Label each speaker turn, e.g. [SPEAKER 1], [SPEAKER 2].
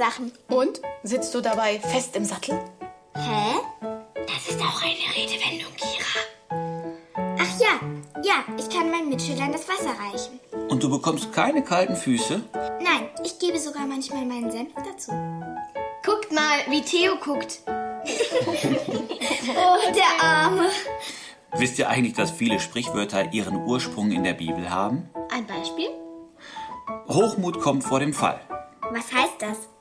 [SPEAKER 1] Sachen.
[SPEAKER 2] Und? Sitzt du dabei fest im Sattel?
[SPEAKER 1] Hä? Das ist auch eine Redewendung, Kira. Ach ja, ich kann meinen Mitschülern das Wasser reichen.
[SPEAKER 3] Und du bekommst keine kalten Füße?
[SPEAKER 1] Nein, ich gebe sogar manchmal meinen Senf dazu.
[SPEAKER 4] Guckt mal, wie Theo guckt.
[SPEAKER 1] Oh, der Arme.
[SPEAKER 3] Wisst ihr eigentlich, dass viele Sprichwörter ihren Ursprung in der Bibel haben?
[SPEAKER 4] Ein Beispiel?
[SPEAKER 3] Hochmut kommt vor dem Fall.
[SPEAKER 1] Was heißt das?